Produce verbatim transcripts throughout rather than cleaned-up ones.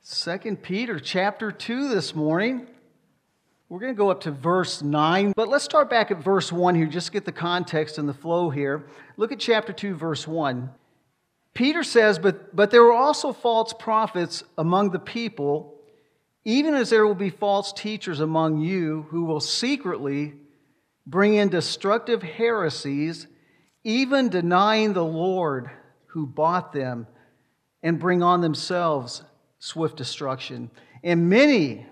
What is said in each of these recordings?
Second Peter chapter two this morning. We're going to go up to verse nine, but let's start back at verse one here, just to get the context and the flow here. Look at chapter two, verse one. Peter says, but, but there were also false prophets among the people, even as there will be false teachers among you who will secretly bring in destructive heresies, even denying the Lord who bought them, and bring on themselves swift destruction. And many,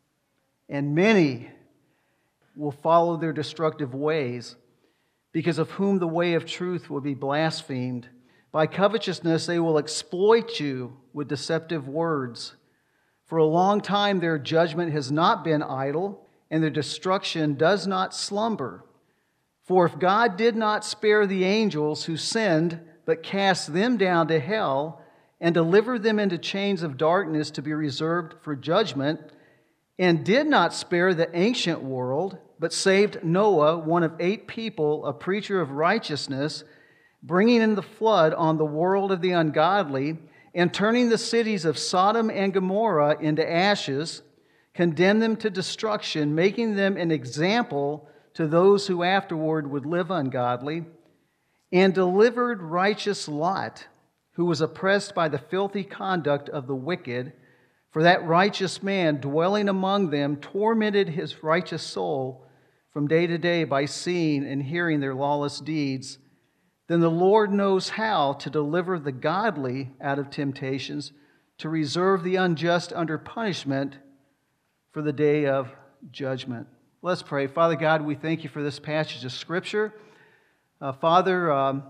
and many will follow their destructive ways, because of whom the way of truth will be blasphemed. By covetousness they will exploit you with deceptive words. For a long time their judgment has not been idle, and their destruction does not slumber. For if God did not spare the angels who sinned, but cast them down to hell, and delivered them into chains of darkness to be reserved for judgment, and did not spare the ancient world, but saved Noah, one of eight people, a preacher of righteousness, bringing in the flood on the world of the ungodly, and turning the cities of Sodom and Gomorrah into ashes, condemned them to destruction, making them an example to those who afterward would live ungodly, and delivered righteous Lot, who was oppressed by the filthy conduct of the wicked. For that righteous man, dwelling among them, tormented his righteous soul from day to day by seeing and hearing their lawless deeds. Then the Lord knows how to deliver the godly out of temptations, to reserve the unjust under punishment for the day of judgment. Let's pray. Father God, we thank you for this passage of Scripture. Uh, Father, um,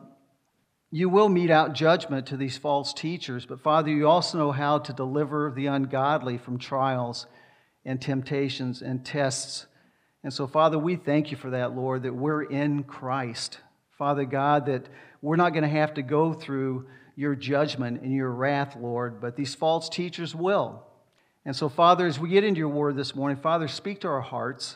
you will mete out judgment to these false teachers, but Father, you also know how to deliver the ungodly from trials and temptations and tests. And so, Father, we thank you for that, Lord, that we're in Christ. Father God, that we're not going to have to go through your judgment and your wrath, Lord, but these false teachers will. And so, Father, as we get into your word this morning, Father, speak to our hearts.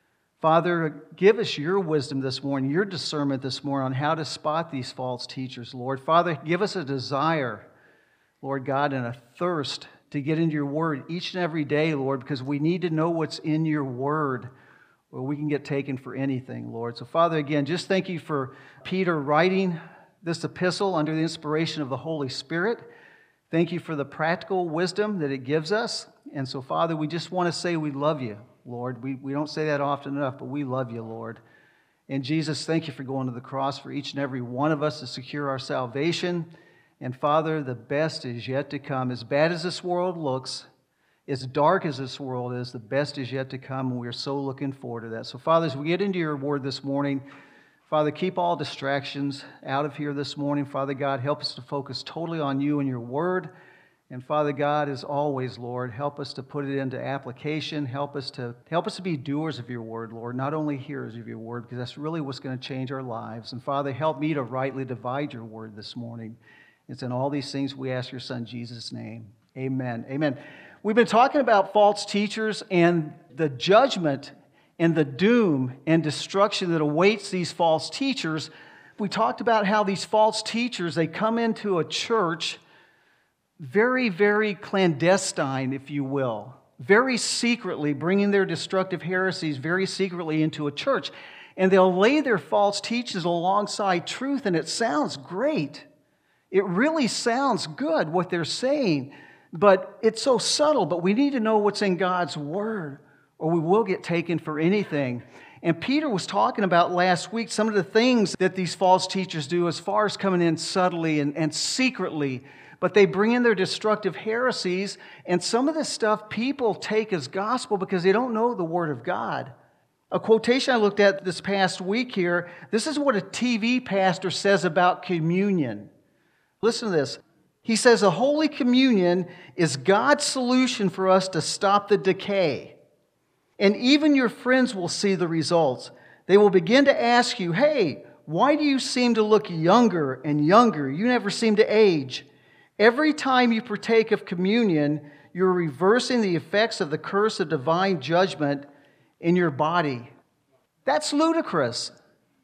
Father, give us your wisdom this morning, your discernment this morning on how to spot these false teachers, Lord. Father, give us a desire, Lord God, and a thirst to get into your word each and every day, Lord, because we need to know what's in your word, or we can get taken for anything, Lord. So, Father, again, just thank you for Peter writing this epistle under the inspiration of the Holy Spirit. Thank you for the practical wisdom that it gives us. And so, Father, we just want to say we love you, Lord. We, we don't say that often enough, but we love you, Lord. And Jesus, thank you for going to the cross for each and every one of us to secure our salvation. And Father, the best is yet to come. As bad as this world looks, as dark as this world is, the best is yet to come, and we are so looking forward to that. So, Father, as we get into your word this morning, Father, keep all distractions out of here this morning. Father God, help us to focus totally on you and your word. And Father God, as always, Lord, help us to put it into application. Help us to help us to be doers of your word, Lord, not only hearers of your word, because that's really what's going to change our lives. And Father, help me to rightly divide your word this morning. It's in all these things we ask your Son, Jesus' name. Amen. Amen. We've been talking about false teachers and the judgment and the doom and destruction that awaits these false teachers. We talked about how these false teachers, they come into a church very, very clandestine, if you will, very secretly, bringing their destructive heresies very secretly into a church. And they'll lay their false teachings alongside truth, and it sounds great. It really sounds good, what they're saying. But it's so subtle, but we need to know what's in God's Word, or we will get taken for anything. And Peter was talking about last week some of the things that these false teachers do as far as coming in subtly and, and secretly. But they bring in their destructive heresies, and some of this stuff people take as gospel because they don't know the Word of God. A quotation I looked at this past week here, this is what a T V pastor says about communion. Listen to this. He says, the Holy Communion is God's solution for us to stop the decay. And even your friends will see the results. They will begin to ask you, hey, why do you seem to look younger and younger? You never seem to age. Every time you partake of communion, you're reversing the effects of the curse of divine judgment in your body. That's ludicrous.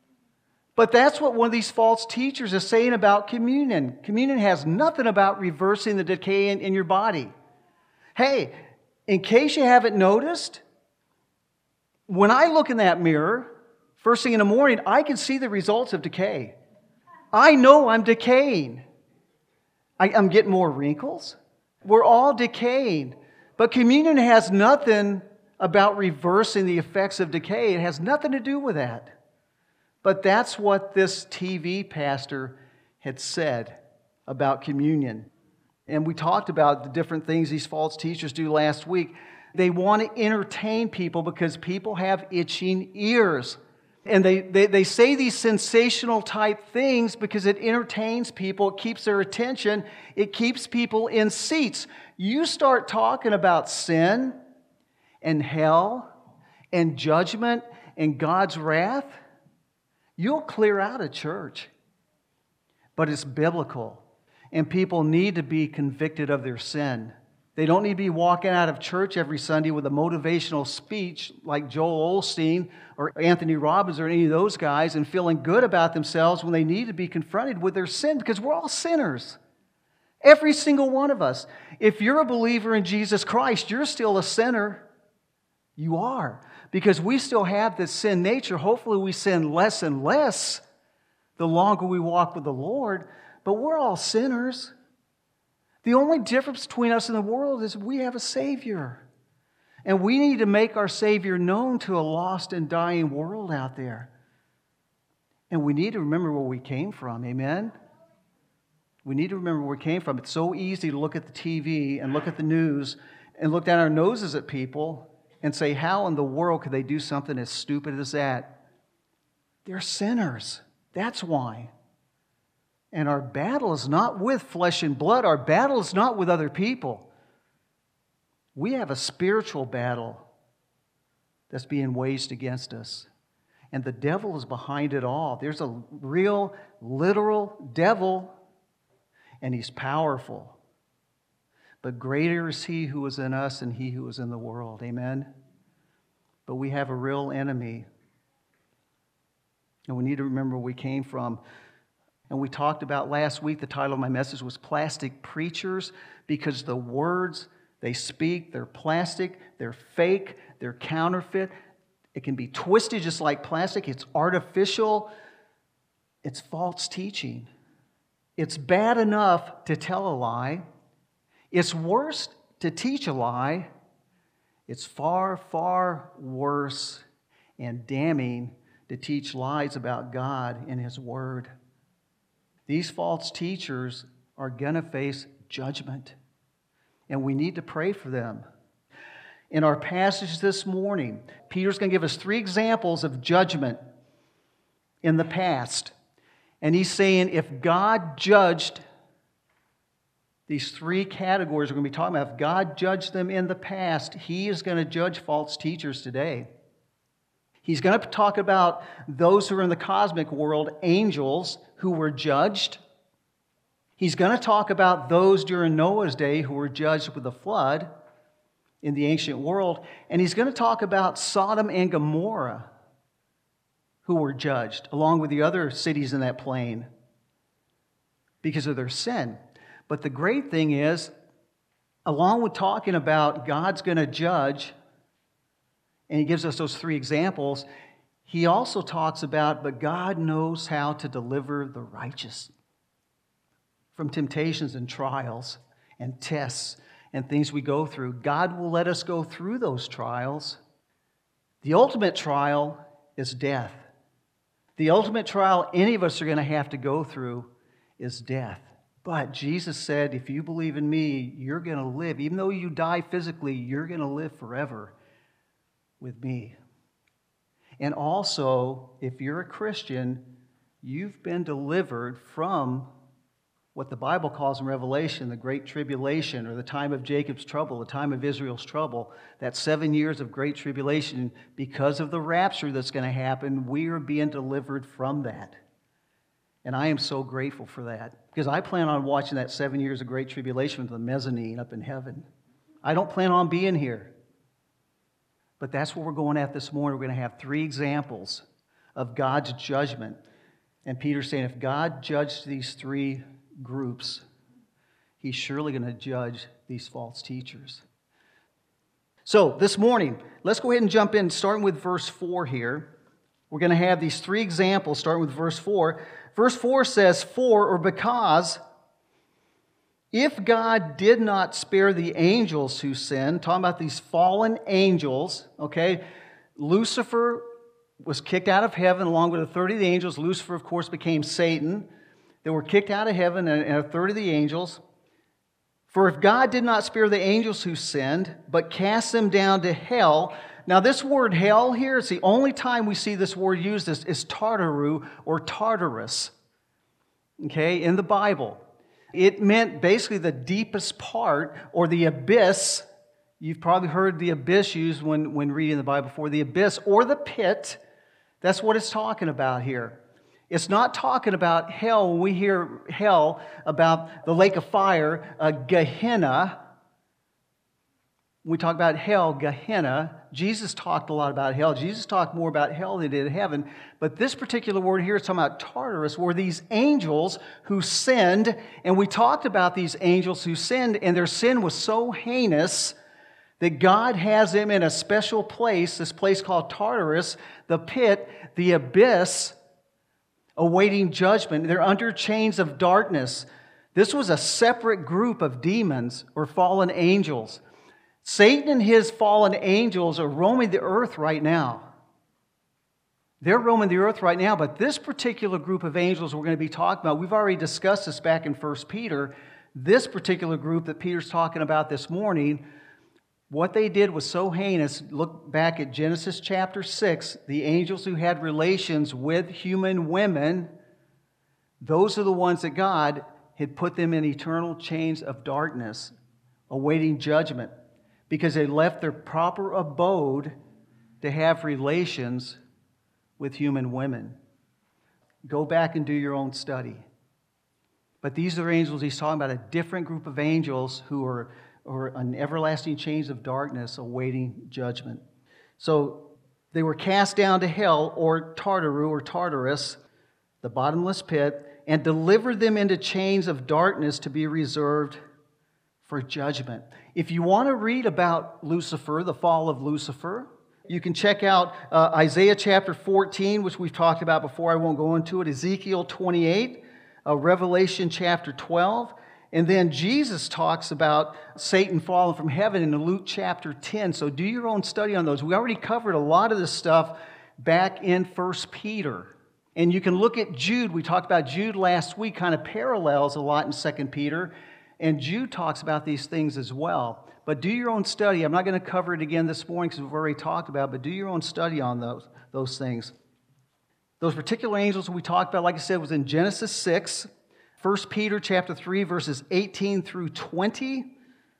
But that's what one of these false teachers is saying about communion. Communion has nothing about reversing the decay in, in your body. Hey, in case you haven't noticed, when I look in that mirror, first thing in the morning, I can see the results of decay. I know I'm decaying. I, I'm getting more wrinkles. We're all decaying. But communion has nothing about reversing the effects of decay. It has nothing to do with that. But that's what this T V pastor had said about communion. And we talked about the different things these false teachers do last week. They want to entertain people because people have itching ears. And they, they, they say these sensational type things because it entertains people, it keeps their attention, it keeps people in seats. You start talking about sin and hell and judgment and God's wrath, you'll clear out of church. But it's biblical. And people need to be convicted of their sin. They don't need to be walking out of church every Sunday with a motivational speech like Joel Osteen or Anthony Robbins or any of those guys and feeling good about themselves when they need to be confronted with their sin, because we're all sinners. Every single one of us. If you're a believer in Jesus Christ, you're still a sinner. You are. Because we still have this sin nature. Hopefully we sin less and less the longer we walk with the Lord. But we're all sinners. The only difference between us and the world is we have a Savior. And we need to make our Savior known to a lost and dying world out there. And we need to remember where we came from. Amen? We need to remember where we came from. It's so easy to look at the T V and look at the news and look down our noses at people and say, how in the world could they do something as stupid as that? They're sinners. That's why. And our battle is not with flesh and blood. Our battle is not with other people. We have a spiritual battle that's being waged against us. And the devil is behind it all. There's a real, literal devil, and he's powerful. But greater is he who is in us than he who is in the world. Amen? But we have a real enemy. And we need to remember where we came from. And we talked about last week, the title of my message was Plastic Preachers, because the words they speak, they're plastic, they're fake, they're counterfeit. It can be twisted just like plastic. It's artificial. It's false teaching. It's bad enough to tell a lie. It's worse to teach a lie. It's far, far worse and damning to teach lies about God and His Word. These false teachers are going to face judgment, and we need to pray for them. In our passage this morning, Peter's going to give us three examples of judgment in the past. And he's saying if God judged these three categories we're going to be talking about, if God judged them in the past, He is going to judge false teachers today. He's going to talk about those who are in the cosmic world, angels, who were judged. He's going to talk about those during Noah's day who were judged with the flood in the ancient world. And he's going to talk about Sodom and Gomorrah, who were judged, along with the other cities in that plain, because of their sin. But the great thing is, along with talking about God's going to judge, and he gives us those three examples, he also talks about, but God knows how to deliver the righteous from temptations and trials and tests and things we go through. God will let us go through those trials. The ultimate trial is death. The ultimate trial any of us are going to have to go through is death. But Jesus said, if you believe in me, you're going to live. Even though you die physically, you're going to live forever with me. And also, if you're a Christian, you've been delivered from what the Bible calls in Revelation the Great Tribulation, or the time of Jacob's trouble, the time of Israel's trouble. That seven years of Great Tribulation, because of the rapture that's going to happen, we are being delivered from that. And I am so grateful for that, because I plan on watching that seven years of Great Tribulation with the mezzanine up in heaven. I don't plan on being here. But that's what we're going at this morning. We're going to have three examples of God's judgment. And Peter's saying if God judged these three groups, He's surely going to judge these false teachers. So this morning, let's go ahead and jump in, starting with verse four here. We're going to have these three examples, starting with verse four. Verse four says, "For," or because, "if God did not spare the angels who sinned," talking about these fallen angels, okay? Lucifer was kicked out of heaven along with a third of the angels. Lucifer, of course, became Satan. They were kicked out of heaven and a third of the angels. "For if God did not spare the angels who sinned, but cast them down to hell." Now this word hell here, it's the only time we see this word used is, is Tartaru or Tartarus, okay, in the Bible. It meant basically the deepest part or the abyss. You've probably heard the abyss used when, when reading the Bible before. The abyss or the pit, that's what it's talking about here. It's not talking about hell. When we hear hell, about the lake of fire, uh, Gehenna, when we talk about hell, Gehenna, Jesus talked a lot about hell. Jesus talked more about hell than he did heaven. But this particular word here is talking about Tartarus, were these angels who sinned. And we talked about these angels who sinned, and their sin was so heinous that God has them in a special place, this place called Tartarus, the pit, the abyss, awaiting judgment. They're under chains of darkness. This was a separate group of demons or fallen angels. Satan and his fallen angels are roaming the earth right now. They're roaming the earth right now, but this particular group of angels we're going to be talking about, we've already discussed this back in First Peter. This particular group that Peter's talking about this morning, what they did was so heinous. Look back at Genesis chapter six. The angels who had relations with human women, those are the ones that God had put them in eternal chains of darkness, awaiting judgment, because they left their proper abode to have relations with human women. Go back and do your own study. But these are angels, he's talking about a different group of angels who are or an everlasting chains of darkness awaiting judgment. So they were cast down to hell, or Tartaru, or Tartarus, the bottomless pit, and delivered them into chains of darkness to be reserved for judgment. If you want to read about Lucifer, the fall of Lucifer, you can check out uh, Isaiah chapter fourteen, which we've talked about before. I won't go into it. Ezekiel twenty-eight, uh, Revelation chapter twelve. And then Jesus talks about Satan falling from heaven in Luke chapter ten. So do your own study on those. We already covered a lot of this stuff back in First Peter. And you can look at Jude. We talked about Jude last week, kind of parallels a lot in Second Peter. And Jude talks about these things as well. But do your own study. I'm not going to cover it again this morning because we've already talked about it, but do your own study on those, those things. Those particular angels we talked about, like I said, was in Genesis six. First Peter chapter three, verses eighteen through twenty,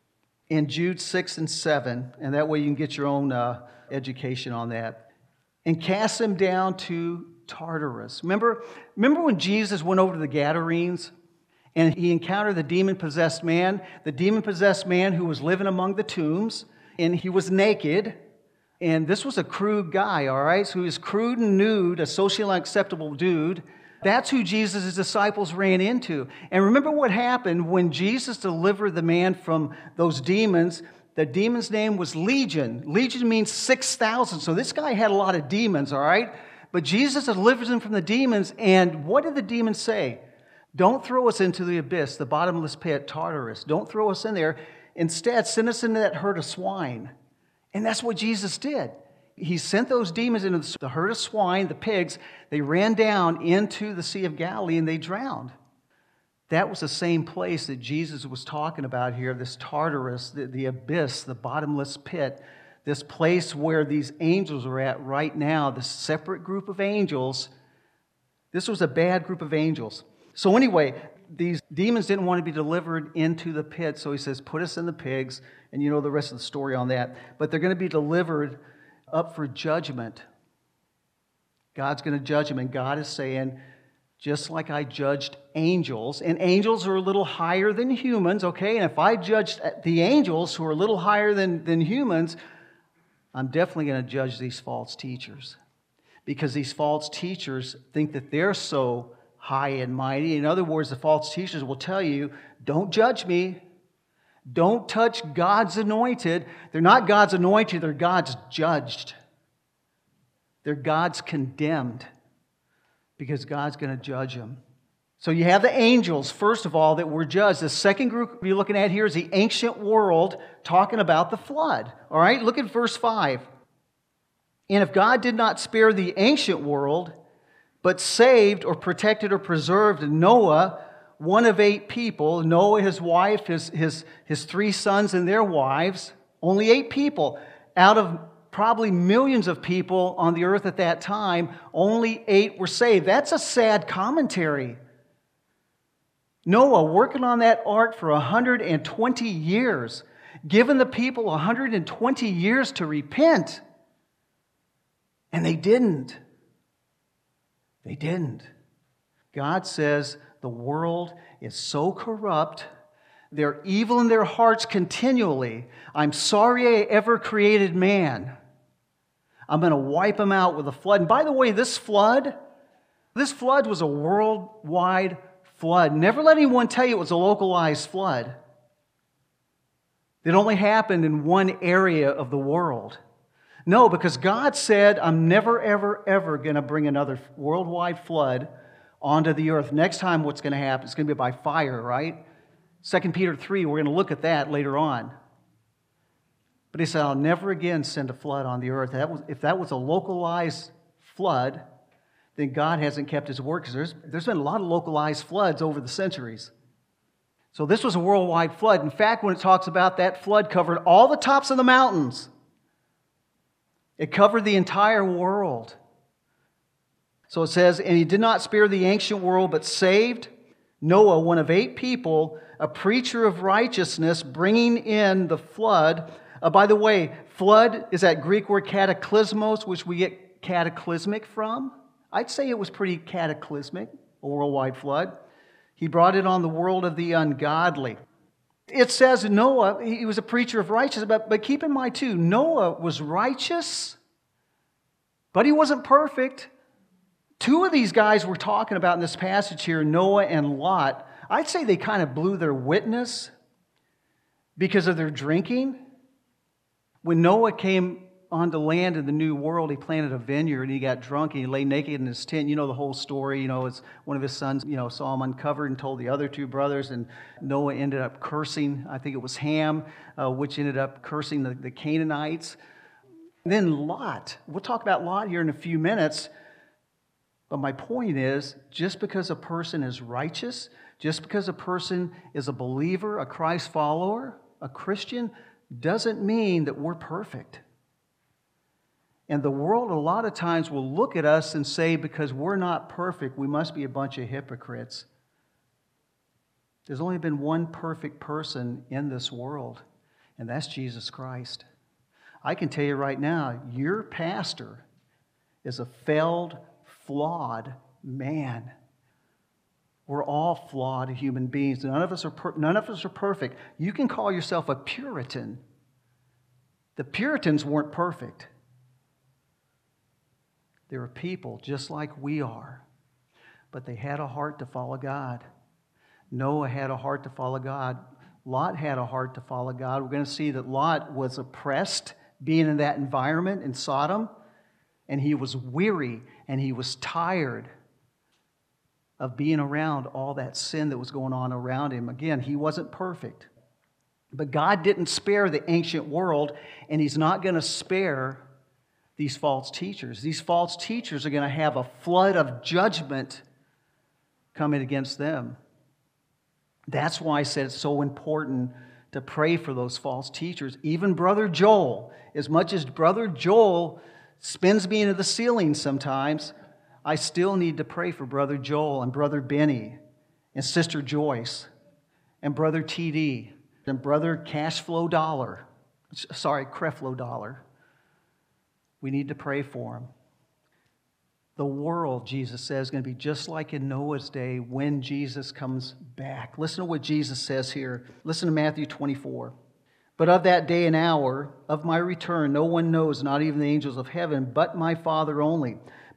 and Jude six and seven. And that way you can get your own uh, education on that. And cast them down to Tartarus. Remember, remember when Jesus went over to the Gadarenes and he encountered the demon-possessed man? The demon-possessed man who was living among the tombs, and he was naked. And this was a crude guy, all right? So he was crude and nude, a socially unacceptable dude. That's who Jesus' disciples ran into. And remember what happened when Jesus delivered the man from those demons. The demon's name was Legion. Legion means six thousand. So this guy had a lot of demons, all right? But Jesus delivers him from the demons. And what did the demons say? Don't throw us into the abyss, the bottomless pit, Tartarus. Don't throw us in there. Instead, send us into that herd of swine. And that's what Jesus did. He sent those demons into the herd of swine, the pigs. They ran down into the Sea of Galilee and they drowned. That was the same place that Jesus was talking about here, this Tartarus, the, the abyss, the bottomless pit, this place where these angels are at right now, this separate group of angels. This was a bad group of angels. So anyway, these demons didn't want to be delivered into the pit, so he says, put us in the pigs, and you know the rest of the story on that. But they're going to be delivered up for judgment. God's going to judge them, and God is saying, just like I judged angels, and angels are a little higher than humans, okay? And if I judged the angels who are a little higher than, than humans, I'm definitely going to judge these false teachers. Because these false teachers think that they're so high and mighty. In other words, the false teachers will tell you, don't judge me. Don't touch God's anointed. They're not God's anointed, they're God's judged. They're God's condemned because God's going to judge them. So you have the angels, first of all, that were judged. The second group you're looking at here is the ancient world talking about the flood. All right, look at verse five. And if God did not spare the ancient world, but saved or protected or preserved Noah, one of eight people, Noah, his wife, his, his, his three sons and their wives, only eight people out of probably millions of people on the earth at that time, only eight were saved. That's a sad commentary. Noah working on that ark for one hundred twenty years, giving the people one hundred twenty years to repent. And they didn't. They didn't. God says the world is so corrupt, they're evil in their hearts continually. I'm sorry I ever created man. I'm going to wipe them out with a flood. And by the way, this flood, this flood was a worldwide flood. Never let anyone tell you it was a localized flood. It only happened in one area of the world. No, because God said, I'm never, ever, ever going to bring another worldwide flood onto the earth. Next time what's going to happen, it's going to be by fire, right? Second Peter three, we're going to look at that later on. But he said, I'll never again send a flood on the earth. That was, if that was a localized flood, then God hasn't kept His word, because there's, there's been a lot of localized floods over the centuries. So this was a worldwide flood. In fact, when it talks about that flood covered all the tops of the mountains, it covered the entire world. So it says, and He did not spare the ancient world, but saved Noah, one of eight people, a preacher of righteousness, bringing in the flood. Uh, by the way, flood is that Greek word cataclysmos, which we get cataclysmic from. I'd say it was pretty cataclysmic, a worldwide flood. He brought it on the world of the ungodly. It says Noah, he was a preacher of righteousness, but, but keep in mind too, Noah was righteous, but he wasn't perfect. Two of these guys we're talking about in this passage here, Noah and Lot, I'd say they kind of blew their witness because of their drinking. When Noah came onto land in the new world, he planted a vineyard and he got drunk and he lay naked in his tent. You know the whole story. You know, it's one of his sons, you know, saw him uncovered and told the other two brothers, and Noah ended up cursing, I think it was Ham, uh, which ended up cursing the, the Canaanites. And then Lot. We'll talk about Lot here in a few minutes. But my point is, just because a person is righteous, just because a person is a believer, a Christ follower, a Christian, doesn't mean that we're perfect. And the world a lot of times will look at us and say, because we're not perfect, we must be a bunch of hypocrites. There's only been one perfect person in this world, and that's Jesus Christ. I can tell you right now, your pastor is a failed, flawed man. We're all flawed human beings. None of us are per- none of us are perfect. You can call yourself a Puritan. The Puritans weren't perfect. They were people just like we are, but they had a heart to follow God. Noah had a heart to follow God. Lot had a heart to follow God. We're going to see that Lot was oppressed being in that environment in Sodom, and he was weary and he was tired of being around all that sin that was going on around him. Again, he wasn't perfect. But God didn't spare the ancient world, and He's not going to spare these false teachers. These false teachers are going to have a flood of judgment coming against them. That's why I said it's so important to pray for those false teachers. Even Brother Joel, as much as Brother Joel spins me into the ceiling sometimes, I still need to pray for Brother Joel and Brother Benny and Sister Joyce and Brother T D and Brother Cashflow Dollar. Sorry, Creflo Dollar. We need to pray for them. The world, Jesus says, is going to be just like in Noah's day when Jesus comes back. Listen to what Jesus says here. Listen to Matthew twenty-four. But of that day and hour of my return, no one knows, not even the angels of heaven, but my Father only.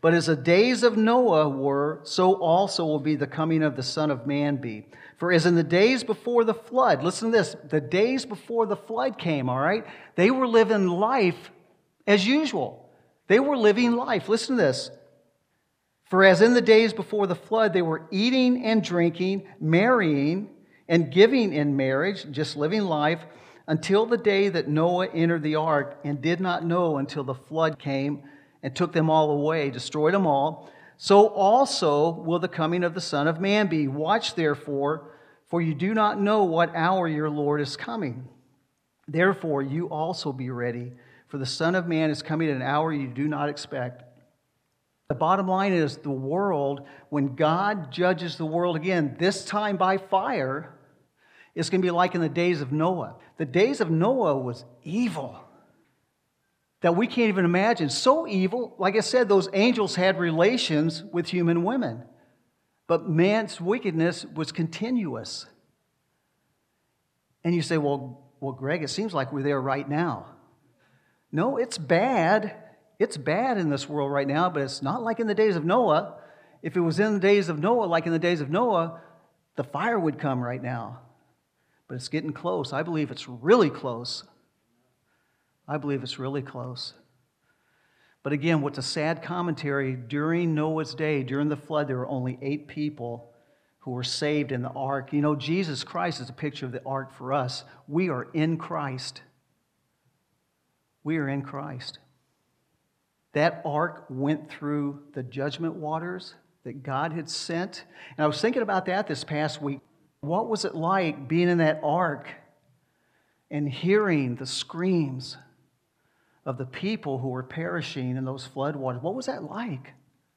But as the days of Noah were, so also will be the coming of the Son of Man be. For as in the days before the flood, listen to this, the days before the flood came, all right, they were living life as usual. They were living life. Listen to this. For as in the days before the flood, they were eating and drinking, marrying and giving in marriage, just living life, until the day that Noah entered the ark, and did not know until the flood came and took them all away, destroyed them all. So also will the coming of the Son of Man be. Watch therefore, for you do not know what hour your Lord is coming. Therefore you also be ready, for the Son of Man is coming at an hour you do not expect. The bottom line is, the world, when God judges the world again, this time by fire, is going to be like in the days of Noah. The days of Noah was evil that we can't even imagine. So evil, like I said, those angels had relations with human women. But man's wickedness was continuous. And you say, well, well, Greg, it seems like we're there right now. No, it's bad. It's bad in this world right now, but it's not like in the days of Noah. If it was in the days of Noah, like in the days of Noah, the fire would come right now. But it's getting close. I believe it's really close. I believe it's really close. But again, what's a sad commentary, during Noah's day, during the flood, there were only eight people who were saved in the ark. You know, Jesus Christ is a picture of the ark for us. We are in Christ. We are in Christ. That ark went through the judgment waters that God had sent. And I was thinking about that this past week. What was it like being in that ark and hearing the screams of the people who were perishing in those floodwaters? What was that like?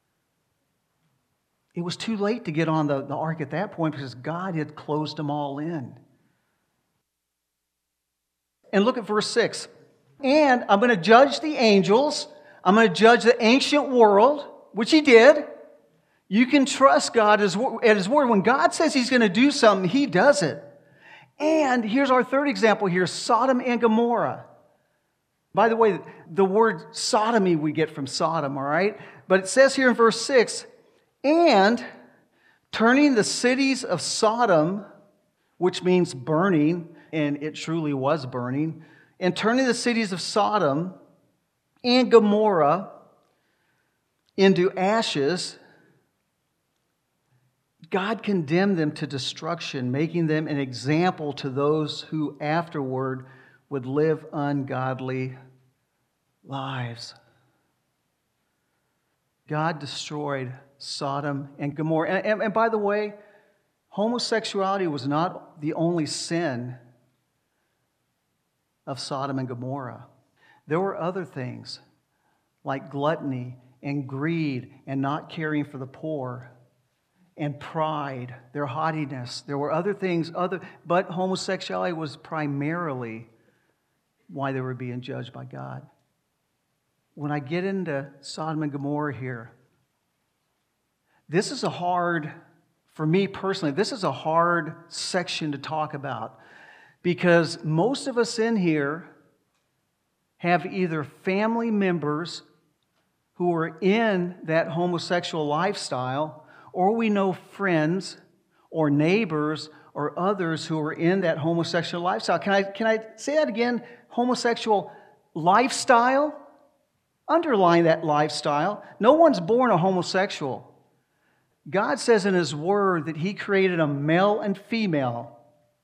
It was too late to get on the, the ark at that point because God had closed them all in. And look at verse six. And I'm going to judge the angels. I'm going to judge the ancient world, which he did. You can trust God at his word. When God says he's going to do something, he does it. And here's our third example here, Sodom and Gomorrah. By the way, the word sodomy we get from Sodom, all right? But it says here in verse six, and turning the cities of Sodom, which means burning, and it truly was burning, and turning the cities of Sodom and Gomorrah into ashes, God condemned them to destruction, making them an example to those who afterward would live ungodly lives. God destroyed Sodom and Gomorrah. And, and, and by the way, homosexuality was not the only sin of Sodom and Gomorrah. There were other things like gluttony and greed and not caring for the poor and pride, their haughtiness. There were other things, other, but homosexuality was primarily why they were being judged by God. When I get into Sodom and Gomorrah here, this is a hard, for me personally, this is a hard section to talk about because most of us in here have either family members who are in that homosexual lifestyle, or we know friends or neighbors or others who are in that homosexual lifestyle. Can I, can I say that again? Homosexual lifestyle? Underline that lifestyle. No one's born a homosexual. God says in His Word that He created a male and female.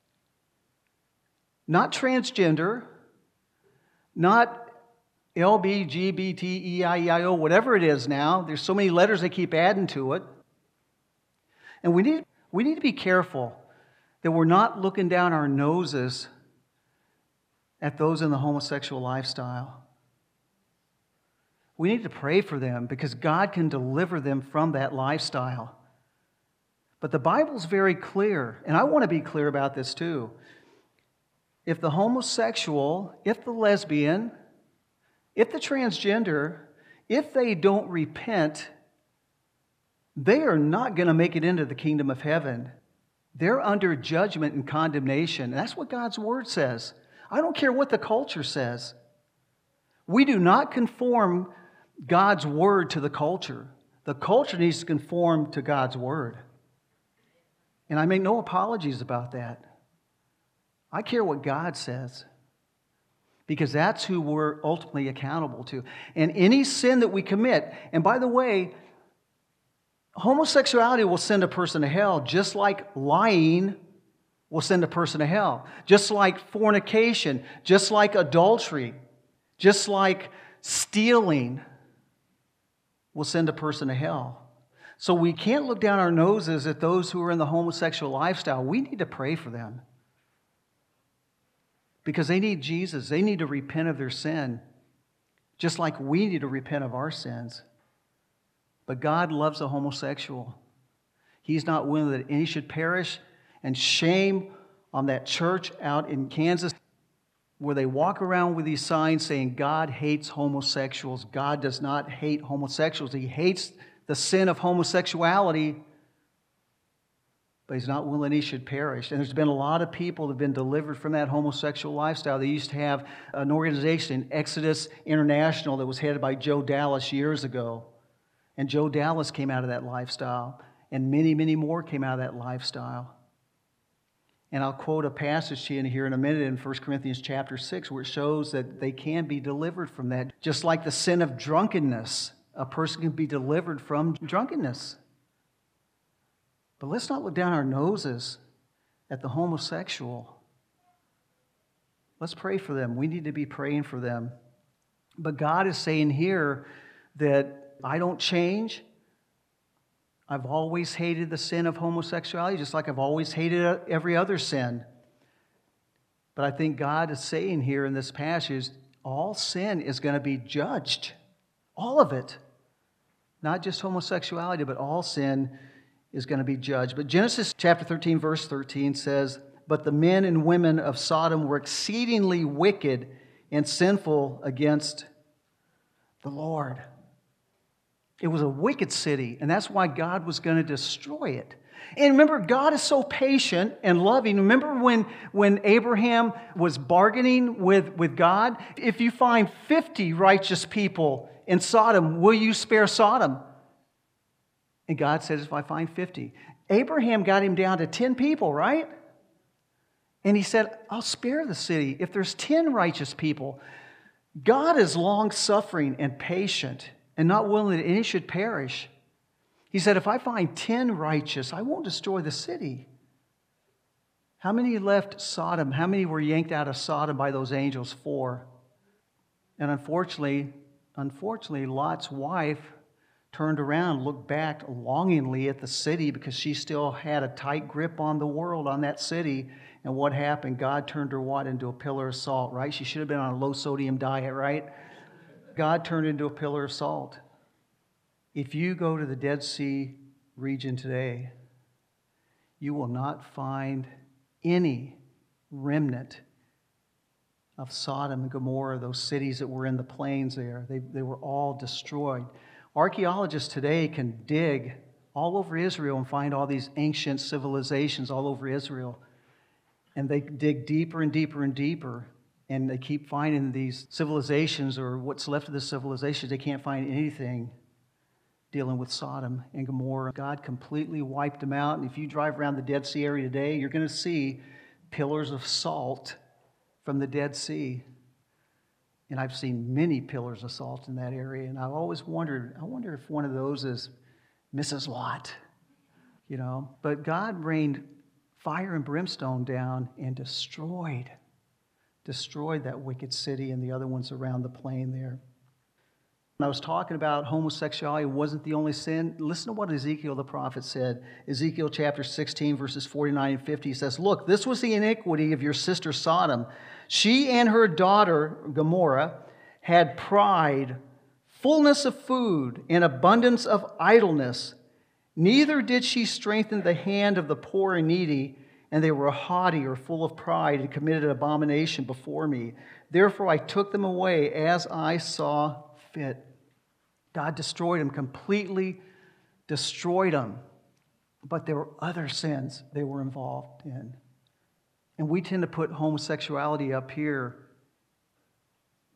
Not transgender, not L B G B T E I E I O, whatever it is now. There's so many letters they keep adding to it. And we need, we need to be careful that we're not looking down our noses at those in the homosexual lifestyle. We need to pray for them because God can deliver them from that lifestyle. But the Bible's very clear, and I want to be clear about this too. If the homosexual, if the lesbian, if the transgender, if they don't repent, they are not going to make it into the kingdom of heaven. They're under judgment and condemnation. That's what God's Word says. I don't care what the culture says. We do not conform God's word to the culture. The culture needs to conform to God's word. And I make no apologies about that. I care what God says, because that's who we're ultimately accountable to. And any sin that we commit, and by the way, homosexuality will send a person to hell, just like lying will send a person to hell, just like fornication, just like adultery, just like stealing will send a person to hell. So we can't look down our noses at those who are in the homosexual lifestyle. We need to pray for them, because they need Jesus. They need to repent of their sin, just like we need to repent of our sins. But God loves a homosexual. He's not willing that any should perish. And shame on that church out in Kansas where they walk around with these signs saying God hates homosexuals. God does not hate homosexuals. He hates the sin of homosexuality, but He's not willing any should perish. And there's been a lot of people that have been delivered from that homosexual lifestyle. They used to have an organization, Exodus International, that was headed by Joe Dallas years ago. And Joe Dallas came out of that lifestyle. And many, many more came out of that lifestyle. And I'll quote a passage to you here in a minute in First Corinthians chapter six, where it shows that they can be delivered from that. Just like the sin of drunkenness, a person can be delivered from drunkenness. But let's not look down our noses at the homosexual. Let's pray for them. We need to be praying for them. But God is saying here that I don't change. I've always hated the sin of homosexuality, just like I've always hated every other sin. But I think God is saying here in this passage, all sin is going to be judged. All of it. Not just homosexuality, but all sin is going to be judged. But Genesis chapter thirteen, verse thirteen says, "But the men and women of Sodom were exceedingly wicked and sinful against the Lord." It was a wicked city, and that's why God was going to destroy it. And remember, God is so patient and loving. Remember when, when Abraham was bargaining with, with God? If you find fifty righteous people in Sodom, will you spare Sodom? And God says, if I find fifty. Abraham got him down to ten people, right? And he said, I'll spare the city if there's ten righteous people. God is long-suffering and patient, and not willing that any should perish. He said, if I find ten righteous, I won't destroy the city. How many left Sodom? How many were yanked out of Sodom by those angels? Four. And unfortunately, unfortunately, Lot's wife turned around, looked back longingly at the city because she still had a tight grip on the world, on that city. And what happened? God turned her what? Into a pillar of salt, right? She should have been on a low-sodium diet, right? God turned into a pillar of salt. If you go to the Dead Sea region today, you will not find any remnant of Sodom and Gomorrah, those cities that were in the plains there. They, they were all destroyed. Archaeologists today can dig all over Israel and find all these ancient civilizations all over Israel. And they dig deeper and deeper and deeper. And they keep finding these civilizations, or what's left of the civilizations. They can't find anything dealing with Sodom and Gomorrah. God completely wiped them out. And if you drive around the Dead Sea area today, you're going to see pillars of salt from the Dead Sea. And I've seen many pillars of salt in that area. And I've always wondered, I wonder if one of those is Missus Lot, you know. But God rained fire and brimstone down and destroyed destroyed that wicked city and the other ones around the plain there. When I was talking about homosexuality wasn't the only sin, listen to what Ezekiel the prophet said. Ezekiel chapter sixteen, verses forty-nine and fifty, he says, "Look, this was the iniquity of your sister Sodom. She and her daughter Gomorrah had pride, fullness of food, and abundance of idleness. Neither did she strengthen the hand of the poor and needy, and they were haughty or full of pride and committed an abomination before me. Therefore I took them away as I saw fit." God destroyed them, completely destroyed them. But there were other sins they were involved in. And we tend to put homosexuality up here.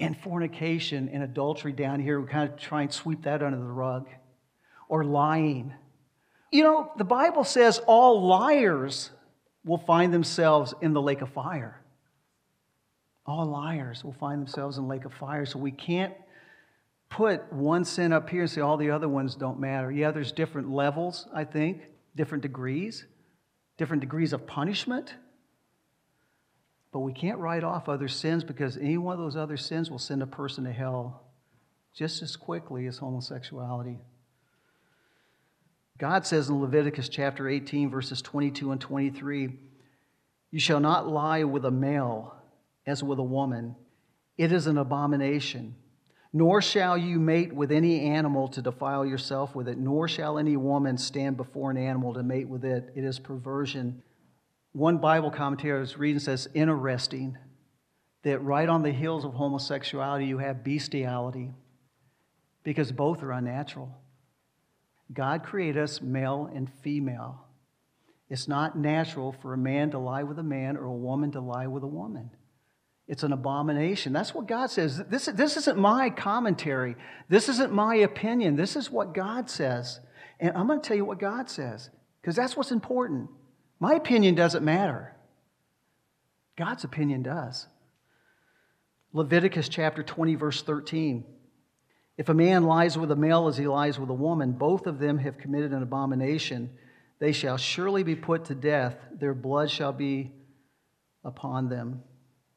And fornication and adultery down here, we kind of try and sweep that under the rug. Or lying. You know, the Bible says all liars will find themselves in the lake of fire. All liars will find themselves in the lake of fire. So we can't put one sin up here and say all the other ones don't matter. Yeah, there's different levels, I think, different degrees, different degrees of punishment. But we can't write off other sins because any one of those other sins will send a person to hell just as quickly as homosexuality. God says in Leviticus chapter eighteen, verses twenty-two and twenty-three, "You shall not lie with a male as with a woman. It is an abomination. Nor shall you mate with any animal to defile yourself with it, nor shall any woman stand before an animal to mate with it. It is perversion." One Bible commentator I was reading says, interesting, that right on the heels of homosexuality you have bestiality, because both are unnatural. God created us male and female. It's not natural for a man to lie with a man or a woman to lie with a woman. It's an abomination. That's what God says. This, this isn't my commentary. This isn't my opinion. This is what God says. And I'm going to tell you what God says, because that's what's important. My opinion doesn't matter. God's opinion does. Leviticus chapter twenty, verse thirteen. "If a man lies with a male as he lies with a woman, both of them have committed an abomination. They shall surely be put to death. Their blood shall be upon them."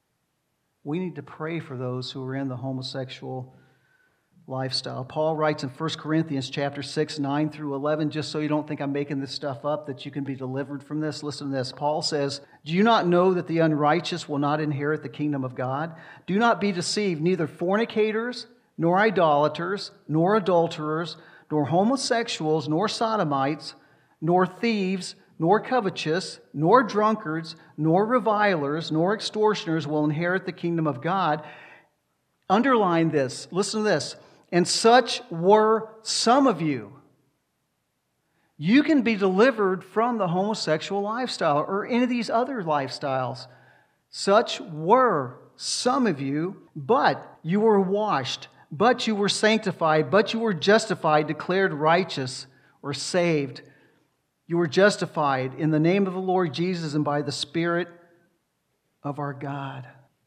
We need to pray for those who are in the homosexual lifestyle. Paul writes in First Corinthians chapter six, nine through eleven, just so you don't think I'm making this stuff up, that you can be delivered from this. Listen to this. Paul says, "Do you not know that the unrighteous will not inherit the kingdom of God? Do not be deceived, neither fornicators, nor idolaters, nor adulterers, nor homosexuals, nor sodomites, nor thieves, nor covetous, nor drunkards, nor revilers, nor extortioners will inherit the kingdom of God." Underline this. Listen to this. "And such were some of you." You can be delivered from the homosexual lifestyle or any of these other lifestyles. "Such were some of you, but you were washed, but you were sanctified, but you were justified, declared righteous, or saved. You were justified in the name of the Lord Jesus and by the Spirit of our God."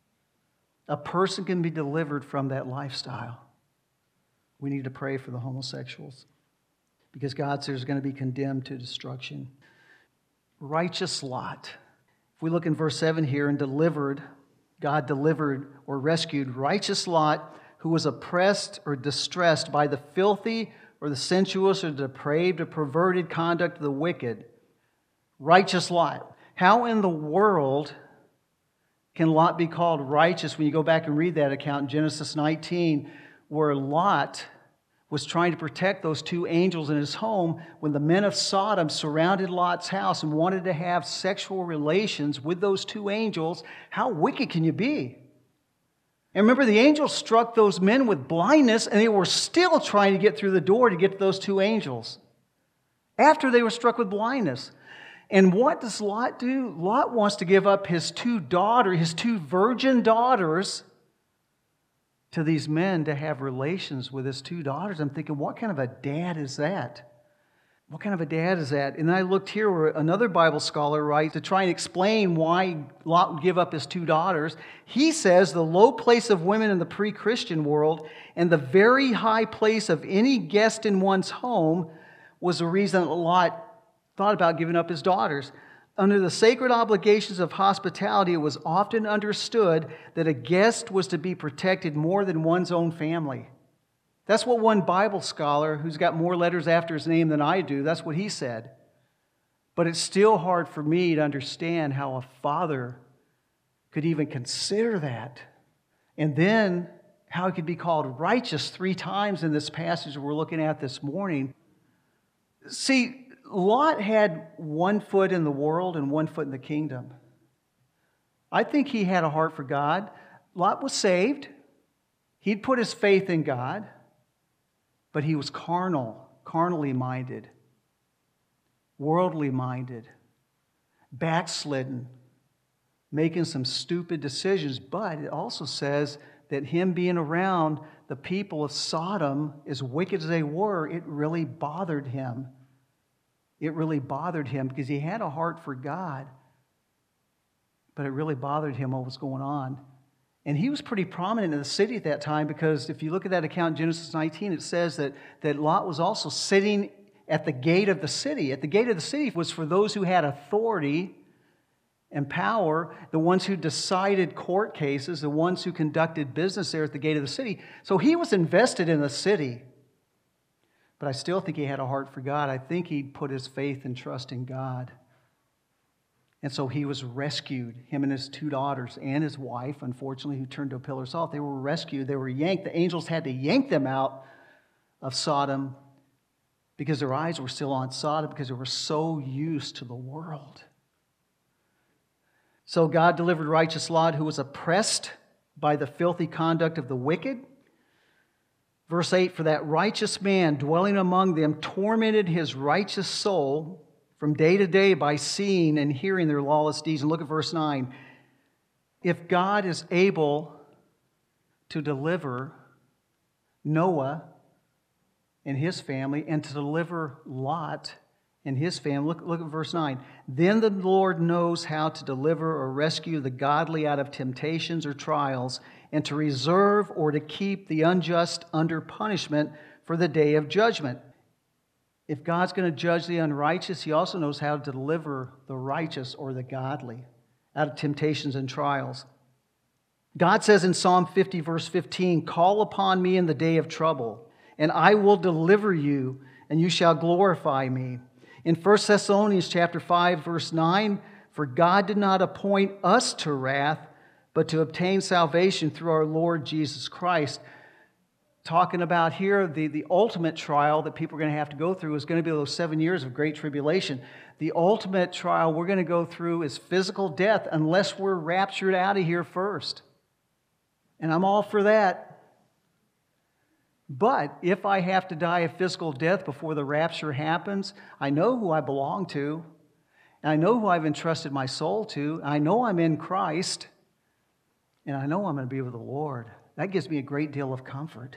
A person can be delivered from that lifestyle. We need to pray for the homosexuals because God says they're going to be condemned to destruction. Righteous Lot. If we look in verse seven here, and delivered, God delivered or rescued righteous Lot, who was oppressed or distressed by the filthy or the sensuous or depraved or perverted conduct of the wicked. Righteous Lot. How in the world can Lot be called righteous when you go back and read that account in Genesis nineteen, where Lot was trying to protect those two angels in his home when the men of Sodom surrounded Lot's house and wanted to have sexual relations with those two angels? How wicked can you be? And remember, the angels struck those men with blindness, and they were still trying to get through the door to get to those two angels after they were struck with blindness. And what does Lot do? Lot wants to give up his two daughters, his two virgin daughters, to these men to have relations with his two daughters. I'm thinking, what kind of a dad is that? What kind of a dad is that? And I looked here where another Bible scholar writes to try and explain why Lot would give up his two daughters. He says the low place of women in the pre-Christian world and the very high place of any guest in one's home was the reason that Lot thought about giving up his daughters. Under the sacred obligations of hospitality, it was often understood that a guest was to be protected more than one's own family. That's what one Bible scholar, who's got more letters after his name than I do, that's what he said. But it's still hard for me to understand how a father could even consider that. And then how he could be called righteous three times in this passage we're looking at this morning. See, Lot had one foot in the world and one foot in the kingdom. I think he had a heart for God. Lot was saved. He'd put his faith in God. But he was carnal, carnally minded, worldly minded, backslidden, making some stupid decisions. But it also says that him being around the people of Sodom, as wicked as they were, it really bothered him. It really bothered him because he had a heart for God, but it really bothered him what was going on. And he was pretty prominent in the city at that time, because if you look at that account in Genesis nineteen, it says that, that Lot was also sitting at the gate of the city. At the gate of the city was for those who had authority and power, the ones who decided court cases, the ones who conducted business there at the gate of the city. So he was invested in the city. But I still think he had a heart for God. I think he put his faith and trust in God. And so he was rescued, him and his two daughters and his wife, unfortunately, who turned to a pillar of salt. They were rescued. They were yanked. The angels had to yank them out of Sodom because their eyes were still on Sodom, because they were so used to the world. So God delivered righteous Lot, who was oppressed by the filthy conduct of the wicked. Verse eight, for that righteous man dwelling among them tormented his righteous soul from day to day by seeing and hearing their lawless deeds. And look at verse nine. If God is able to deliver Noah and his family, and to deliver Lot and his family, look, look at verse nine. Then the Lord knows how to deliver or rescue the godly out of temptations or trials, and to reserve or to keep the unjust under punishment for the day of judgment. If God's going to judge the unrighteous, He also knows how to deliver the righteous or the godly out of temptations and trials. God says in Psalm fifty, verse fifteen, call upon me in the day of trouble, and I will deliver you, and you shall glorify me. In First Thessalonians chapter five, verse nine, for God did not appoint us to wrath, but to obtain salvation through our Lord Jesus Christ. Talking about here, the, the ultimate trial that people are going to have to go through is going to be those seven years of great tribulation. The ultimate trial we're going to go through is physical death, unless we're raptured out of here first. And I'm all for that. But if I have to die a physical death before the rapture happens, I know who I belong to, and I know who I've entrusted my soul to, and I know I'm in Christ, and I know I'm going to be with the Lord. That gives me a great deal of comfort.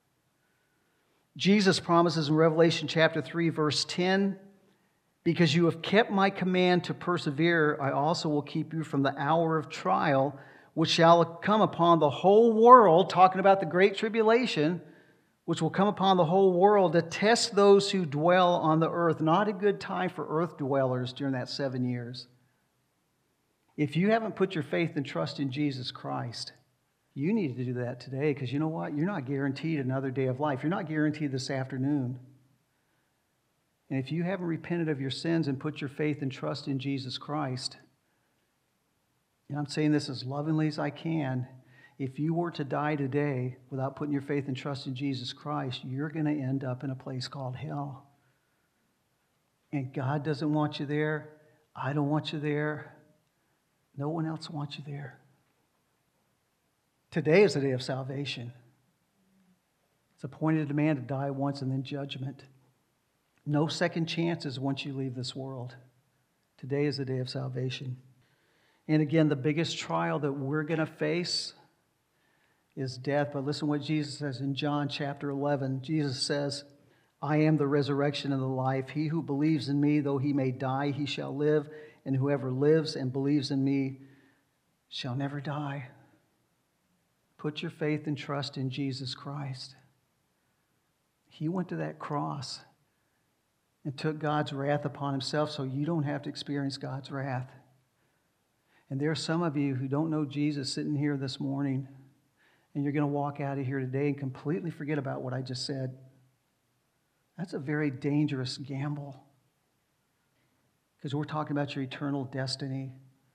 Jesus promises in Revelation chapter three, verse ten, because you have kept my command to persevere, I also will keep you from the hour of trial, which shall come upon the whole world, talking about the great tribulation, which will come upon the whole world to test those who dwell on the earth. Not a good time for earth dwellers during that seven years. If you haven't put your faith and trust in Jesus Christ, you need to do that today, because you know what? You're not guaranteed another day of life. You're not guaranteed this afternoon. And if you haven't repented of your sins and put your faith and trust in Jesus Christ, and I'm saying this as lovingly as I can, if you were to die today without putting your faith and trust in Jesus Christ, you're going to end up in a place called hell. And God doesn't want you there. I don't want you there. No one else wants you there. Today is the day of salvation. It's appointed a man to die once and then judgment. No second chances once you leave this world. Today is the day of salvation. And again, the biggest trial that we're going to face is death. But listen to what Jesus says in John chapter eleven. Jesus says, I am the resurrection and the life. He who believes in me, though he may die, he shall live. And whoever lives and believes in me shall never die. Put your faith and trust in Jesus Christ. He went to that cross and took God's wrath upon himself so you don't have to experience God's wrath. And there are some of you who don't know Jesus sitting here this morning, and you're going to walk out of here today and completely forget about what I just said. That's a very dangerous gamble, because we're talking about your eternal destiny.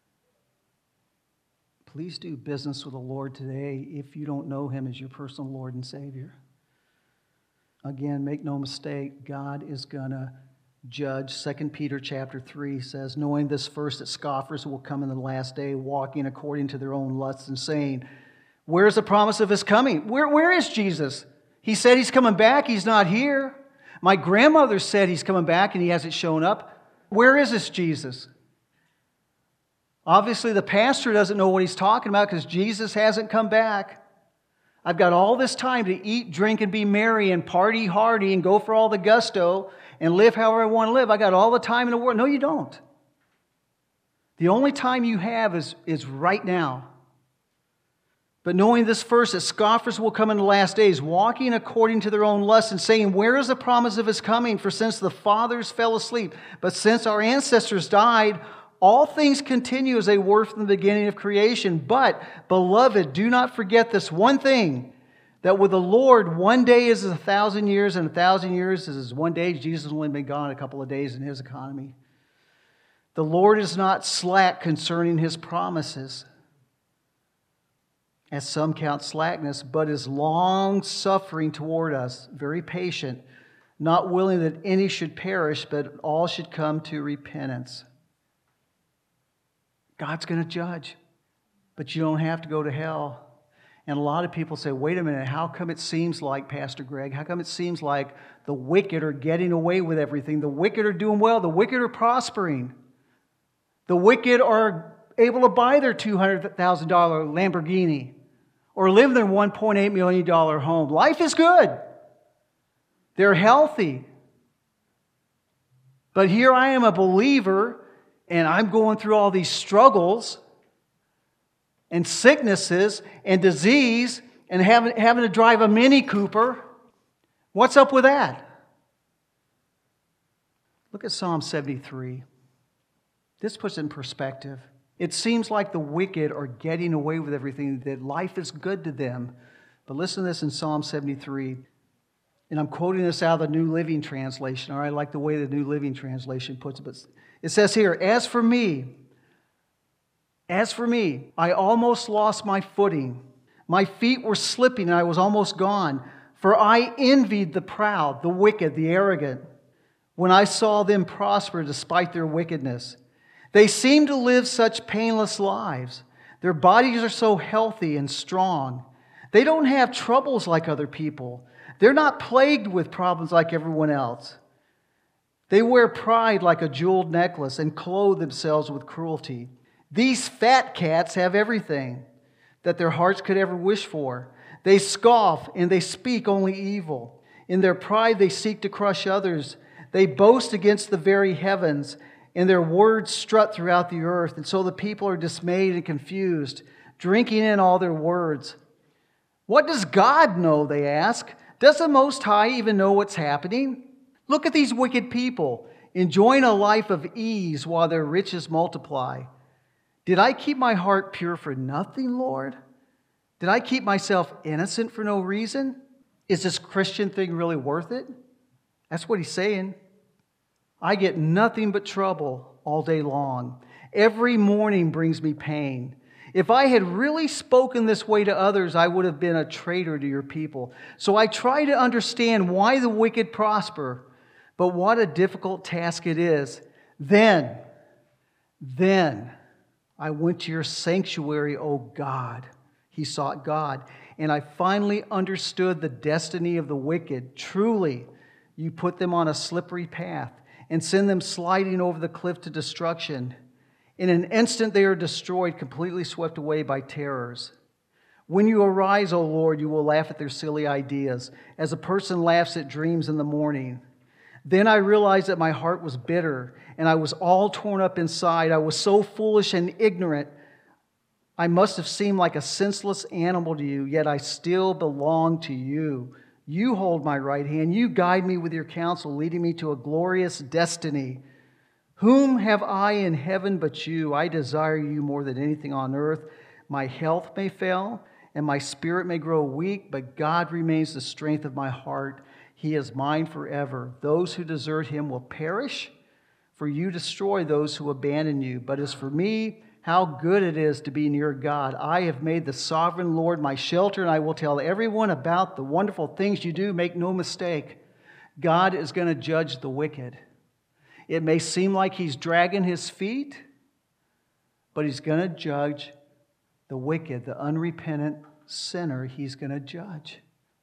Please do business with the Lord today if you don't know Him as your personal Lord and Savior. Again, make no mistake, God is going to judge. Second Peter chapter three says, knowing this first, that scoffers will come in the last day, walking according to their own lusts and saying, where's the promise of His coming? Where, where is Jesus? He said He's coming back. He's not here. My grandmother said He's coming back and He hasn't shown up. Where is this Jesus? Obviously, the pastor doesn't know what he's talking about because Jesus hasn't come back. I've got all this time to eat, drink, and be merry and party hardy and go for all the gusto and live however I want to live. I got all the time in the world. No, you don't. The only time you have is, is right now. But knowing this first, that scoffers will come in the last days, walking according to their own lusts and saying, where is the promise of his coming? For since the fathers fell asleep, but since our ancestors died, all things continue as they were from the beginning of creation. But, beloved, do not forget this one thing, that with the Lord, one day is a thousand years, and a thousand years is as one day. Jesus has only been gone a couple of days in his economy. The Lord is not slack concerning his promises, as some count slackness, but is long-suffering toward us, very patient, not willing that any should perish, but all should come to repentance. God's going to judge, but you don't have to go to hell. And a lot of people say, wait a minute, how come it seems like, Pastor Greg, how come it seems like the wicked are getting away with everything? The wicked are doing well. The wicked are prospering. The wicked are able to buy their two hundred thousand dollars Lamborghini or live in their one point eight million dollars home. Life is good. They're healthy. But here I am a believer, and I'm going through all these struggles and sicknesses and disease and having, having to drive a Mini Cooper. What's up with that? Look at Psalm seventy-three. This puts it in perspective. It seems like the wicked are getting away with everything, that life is good to them. But listen to this in Psalm seventy-three. And I'm quoting this out of the New Living Translation. All right, I like the way the New Living Translation puts it. But it says here, As for me, as for me, I almost lost my footing. My feet were slipping and I was almost gone. For I envied the proud, the wicked, the arrogant, when I saw them prosper despite their wickedness. They seem to live such painless lives. Their bodies are so healthy and strong. They don't have troubles like other people. They're not plagued with problems like everyone else. They wear pride like a jeweled necklace and clothe themselves with cruelty. These fat cats have everything that their hearts could ever wish for. They scoff and they speak only evil. In their pride they seek to crush others. They boast against the very heavens, and their words strut throughout the earth. And so the people are dismayed and confused, drinking in all their words. What does God know, they ask? Does the Most High even know what's happening? Look at these wicked people, enjoying a life of ease while their riches multiply. Did I keep my heart pure for nothing, Lord? Did I keep myself innocent for no reason? Is this Christian thing really worth it? That's what he's saying. I get nothing but trouble all day long. Every morning brings me pain. If I had really spoken this way to others, I would have been a traitor to your people. So I try to understand why the wicked prosper, but what a difficult task it is. Then, then I went to your sanctuary, O God. He sought God. And I finally understood the destiny of the wicked. Truly, you put them on a slippery path and send them sliding over the cliff to destruction. In an instant they are destroyed, completely swept away by terrors. When you arise, O Lord, you will laugh at their silly ideas, as a person laughs at dreams in the morning. Then I realized that my heart was bitter, and I was all torn up inside. I was so foolish and ignorant. I must have seemed like a senseless animal to you, yet I still belong to you. You hold my right hand. You guide me with your counsel, leading me to a glorious destiny. Whom have I in heaven but you? I desire you more than anything on earth. My health may fail, and my spirit may grow weak, but God remains the strength of my heart. He is mine forever. Those who desert him will perish, for you destroy those who abandon you. But as for me, how good it is to be near God. I have made the sovereign Lord my shelter, and I will tell everyone about the wonderful things you do. Make no mistake, God is going to judge the wicked. It may seem like he's dragging his feet, but he's going to judge the wicked, the unrepentant sinner. He's going to judge.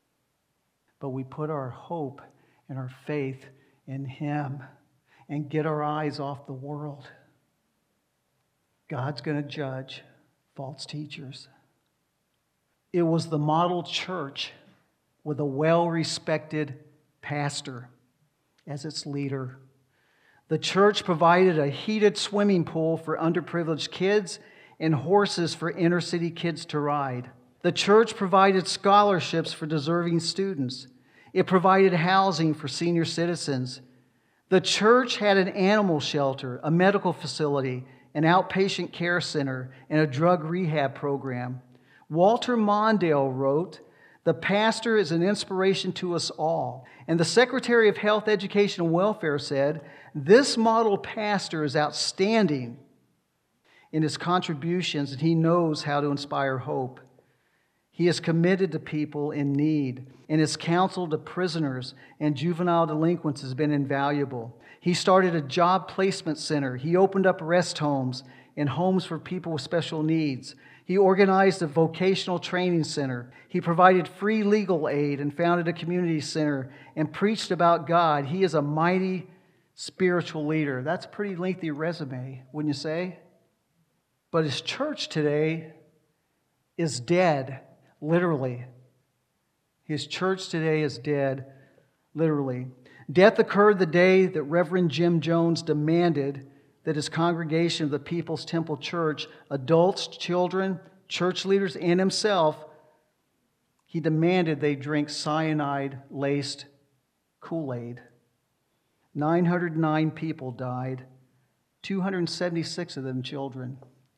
But we put our hope and our faith in him and get our eyes off the world. God's going to judge false teachers. It was the model church with a well-respected pastor as its leader. The church provided a heated swimming pool for underprivileged kids and horses for inner-city kids to ride. The church provided scholarships for deserving students. It provided housing for senior citizens. The church had an animal shelter, a medical facility, an outpatient care center, and a drug rehab program. Walter Mondale wrote, "The pastor is an inspiration to us all." And the Secretary of Health, Education, and Welfare said, "This model pastor is outstanding in his contributions, and he knows how to inspire hope. He is committed to people in need, and his counsel to prisoners and juvenile delinquents has been invaluable. He started a job placement center. He opened up rest homes and homes for people with special needs. He organized a vocational training center. He provided free legal aid and founded a community center and preached about God. He is a mighty spiritual leader." That's a pretty lengthy resume, wouldn't you say? But his church today is dead, literally. His church today is dead, literally. Death occurred the day that Reverend Jim Jones demanded that his congregation of the People's Temple Church, adults, children, church leaders, and himself, he demanded they drink cyanide-laced Kool-Aid. nine hundred nine people died, two hundred seventy-six of them children.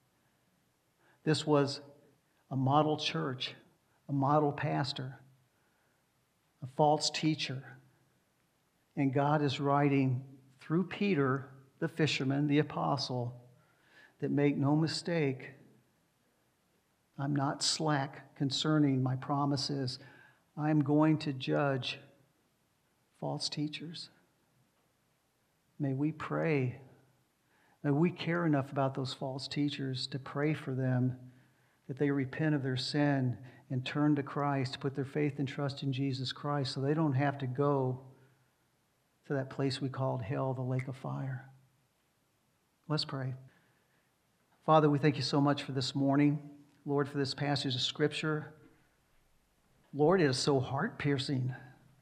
This was a model church, a model pastor, a false teacher. And God is writing through Peter, the fisherman, the apostle, that make no mistake, I'm not slack concerning my promises. I'm going to judge false teachers. May we pray. May we care enough about those false teachers to pray for them, that they repent of their sin and turn to Christ, put their faith and trust in Jesus Christ so they don't have to go to that place we called hell, the lake of fire. Let's pray. Father, we thank you so much for this morning. Lord, for this passage of Scripture. Lord, it is so heart-piercing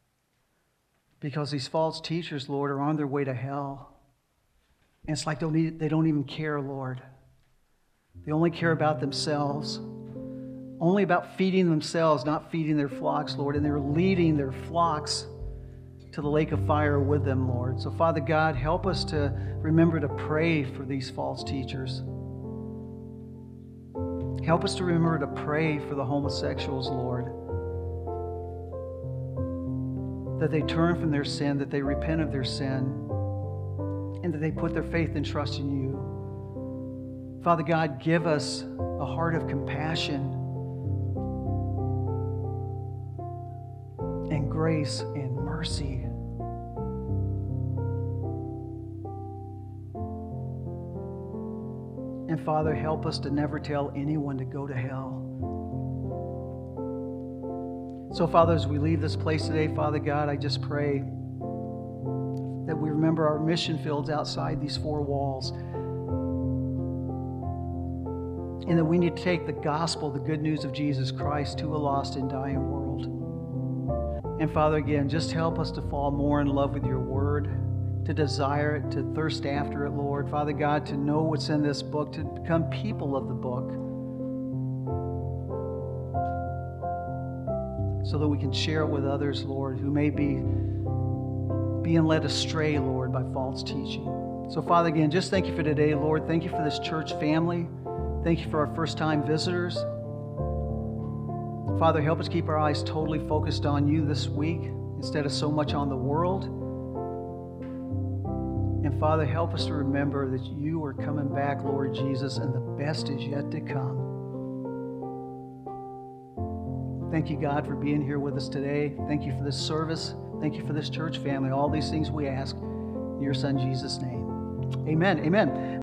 because these false teachers, Lord, are on their way to hell. And it's like they don't, need, they don't even care, Lord. They only care about themselves, only about feeding themselves, not feeding their flocks, Lord. And they're leading their flocks to the lake of fire with them, Lord. So, Father God, help us to remember to pray for these false teachers. Help us to remember to pray for the homosexuals, Lord. That they turn from their sin, that they repent of their sin, and that they put their faith and trust in you. Father God, give us a heart of compassion and grace and mercy. And Father, help us to never tell anyone to go to hell. So, Father, as we leave this place today, Father God, I just pray that we remember our mission fields outside these four walls, and that we need to take the gospel, the good news of Jesus Christ, to a lost and dying world. And Father, again, just help us to fall more in love with your word, to desire it, to thirst after it, Lord. Father God, to know what's in this book, to become people of the book, so that we can share it with others, Lord, who may be being led astray, Lord, by false teaching. So, Father, again, just thank you for today, Lord. Thank you for this church family. Thank you for our first-time visitors. Father, help us keep our eyes totally focused on you this week instead of so much on the world. And Father, help us to remember that you are coming back, Lord Jesus, and the best is yet to come. Thank you, God, for being here with us today. Thank you for this service. Thank you for this church family. All these things we ask in your Son, Jesus' name. Amen. Amen.